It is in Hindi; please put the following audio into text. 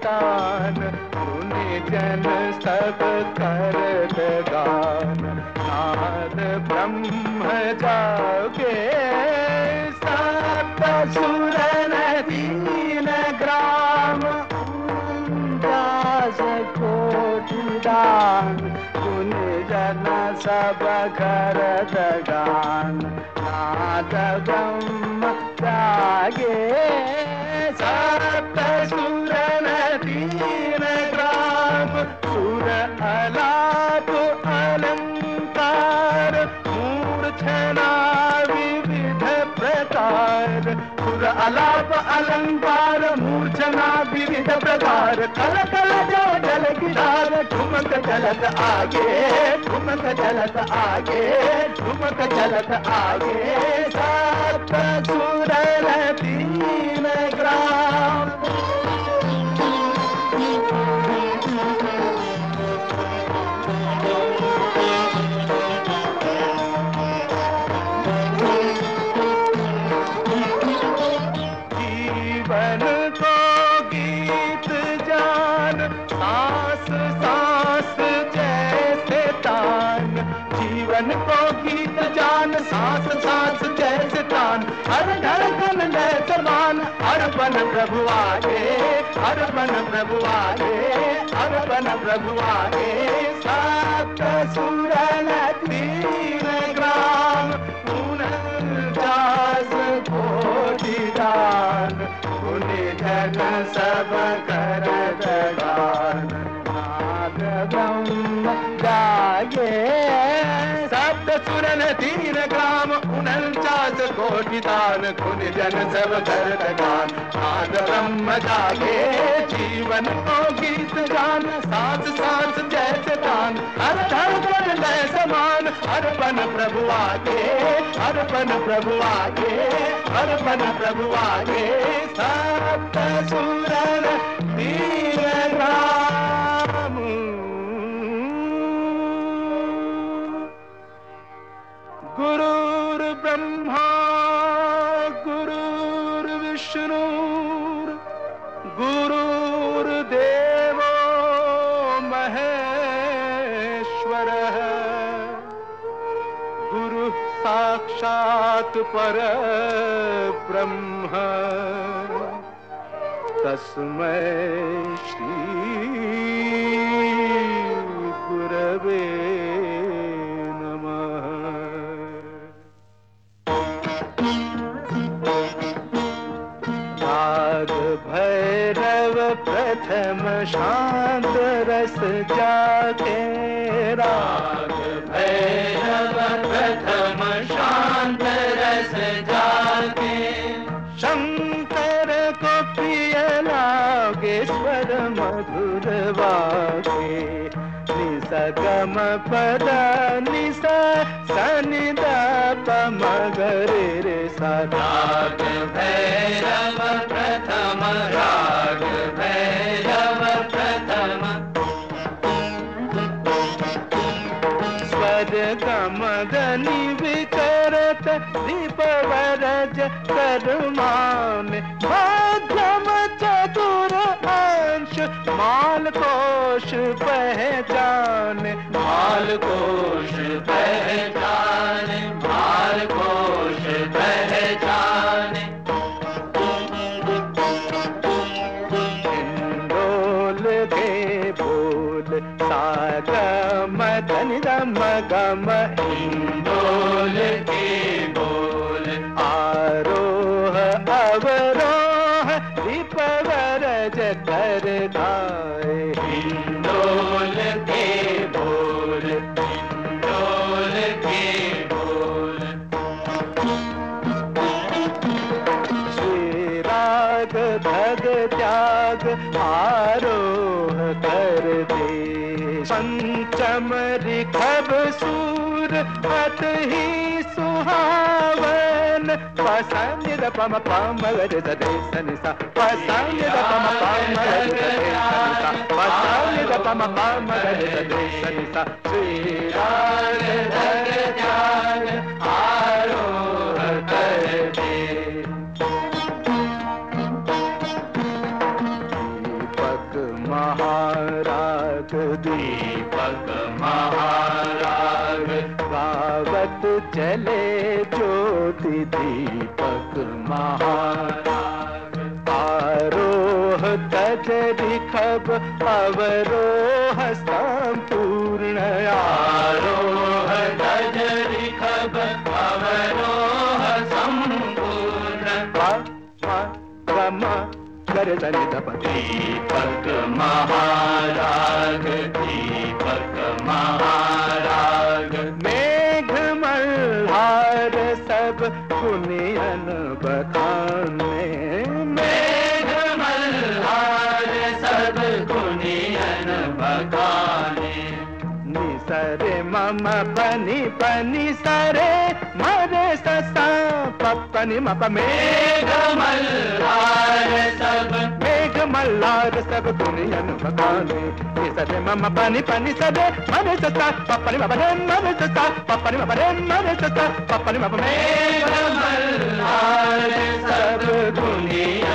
तान, मुनि जन सब करत गान। नाद ब्रह्म जागे सप्त सुर दीन ग्राम, 49 कोटि दान, मुनि जन सब करत गान। नाद ब्रह्म जागे सप्त सुर दीन ग्राम, सुर अलाप अलंकार, मूर्छना विविध प्रकार। सुर अलाप अलंकार, मूर्छना विविध प्रकार। कल कल जो जल गिरार, ठुमक चलत आगे, ठुमक चलत आगे, ठुमक चलत आगे। सप्त सुर दीन ग्राम, जीवन को गीत जान, सांस सांस जैसे तान। जीवन को गीत जान, सांस सांस जैसे तान। हर धड़कन लय समान, अर्पण प्रभु आगे, अर्पण प्रभु आगे, अर्पण प्रभु आगे। सप्त सुर दीन ग्राम, 49 कोटि दान, मुनि जन सब करत गान। नाद ब्रह्म जागे सप्त सुर दीन ग्राम, 49 कोटि दान, मुनि जन सब करत गान। नाद ब्रह्म जागे जीवन को गीत गान, सांस सांस जैसे तान। हर धड़कन लय समान, अर्पण प्रभु आगे, अर्पण प्रभु आगे, अर्पण प्रभु आगे। सप्त सुर दीन ग्राम, गुरुर् ब्रह्मा गुरुर्विष्णु, गुरुर्देवो महेश्वरः, गुरु साक्षात् परब्रह्म, तस्मै श्री गुरवे नमः। राग भैरव प्रथम शांत रस जाके, राग भैरव प्रथम शांत रस जाके। शंकर को प्रिय लागे स्वर मधुर वागे, निसा गम पद निसा सनि द प म ग रे रे सा। राग भैरव प्रथम, राग भैरव प्रथम, स्वर गम धनि विचरत दीप वरज करमान। मध्यम चतुर अंश माल कोश पहचान, माल कोश पहचान, माल कोश पहचान। हिंडोल के बोल सागम धनि दम गम, हिंडोल के बोल आरोह अवरोह दीप वरज कर गाए। हिंडोल के बोल, हिंडोल के बोल। श्री राग भग त्याग आरोह कर दे, पंचम ऋखभ सूर अत ही सुहावन। पसंद द पम पम ग द दे सनि सा, पसंद द पम पम ग द दे सनि सा, पसंद द पम पम ग द दे सनि सा। श्री राग भग त्याग आरोह कर दे, दीपक आवत जले ज्योति दीपक महाराग। आरोह तज रिखब अवरोह संपूर्ण, आरोह तज रिखब अवरोह संपूर्ण। ग रे ध प दीपक महाराग, दीपक महाराग। मेघ मल्हार सब पुनियन बखाने, मेघ मल्हार सब पुनियन बखाने। नि सरे मम पनि पनि सरे मरे ससा पपनि मप। मेघ मल्हार सब, मेघ मल्हार सब दुनियन बखाने। नि सरे मम पनि पनि सरे मरे ससा पपनि मप रे मरे ससा पपनि मप रे मरे ससा पपनि मप। मेघ मल्हार सब दुनियन